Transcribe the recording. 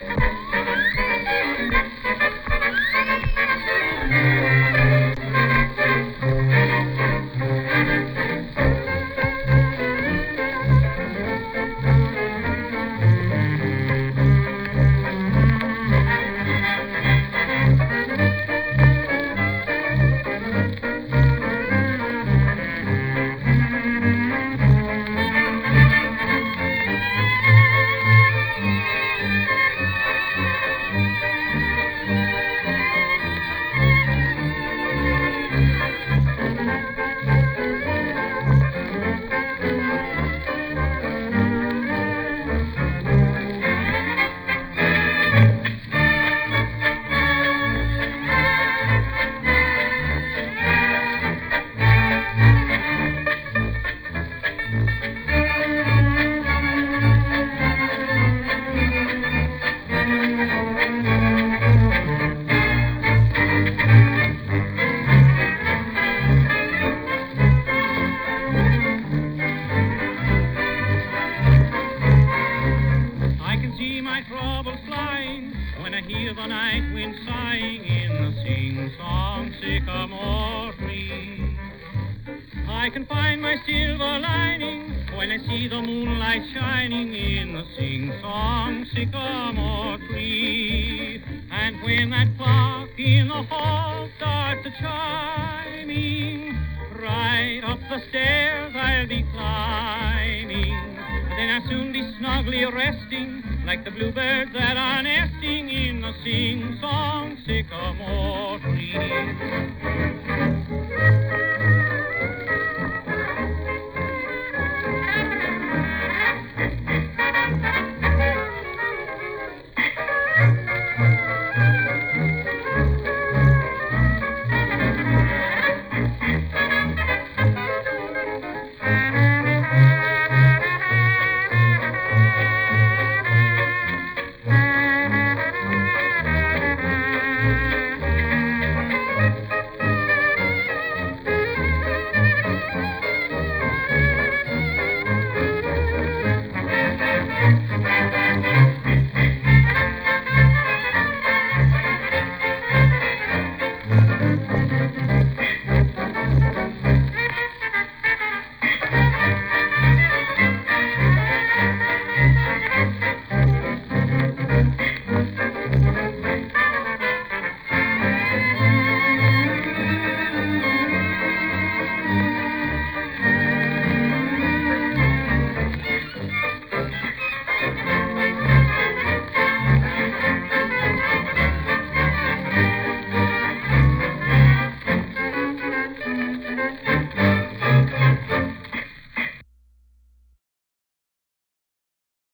Trouble flying when I hear the night wind sighing in the sing-song sycamore tree. I can find my silver lining when I see the moonlight shining in the sing-song sycamore tree. And when that clock in the hall starts a chiming, right up the stairs I'll be climbing. Then I'll soon be snugly resting like the bluebirds that are nesting in the sing-song sycamore tree.